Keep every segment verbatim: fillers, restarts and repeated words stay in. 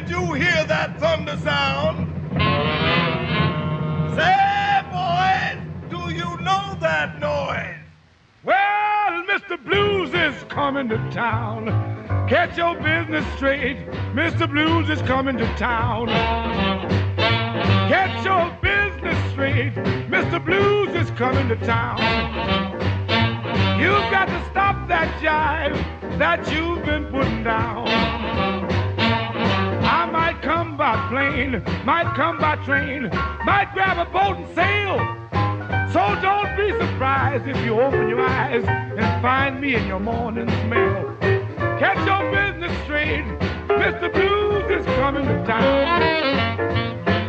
did you hear that thunder sound? Say, boys, do you know that noise? Well, Mister Blues is coming to town. Get your business straight. Mister Blues is coming to town. Get your business straight. Mister Blues is coming to town. You've got to stop that jive that you've been putting down. I might come by plane, might come by train, might grab a boat and sail. So don't be surprised if you open your eyes and find me in your morning's mail. Catch your business straight, Mister Blues is coming to town.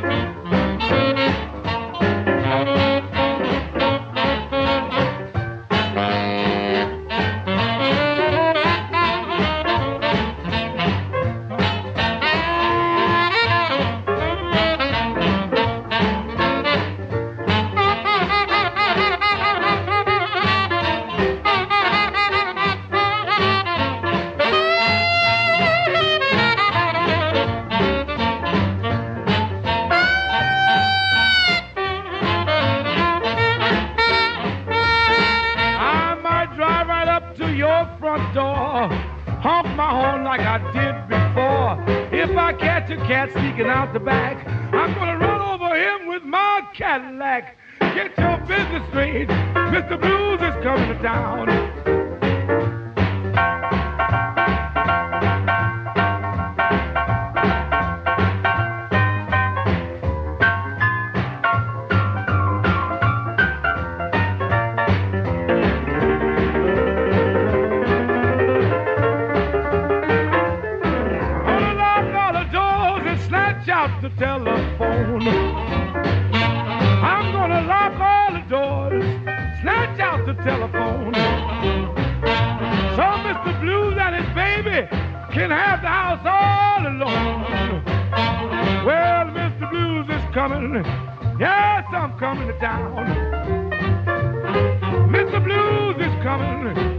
Honk my horn like I did before. If I catch a cat sneaking out the back, I'm gonna run over him with my Cadillac. Get your business straight, Mister Blues is coming to town. The telephone. I'm gonna lock all the doors, snatch out the telephone. So Mister Blues and his baby can have the house all alone. Well, Mister Blues is coming. Yes, I'm coming to town. Mister Blues is coming.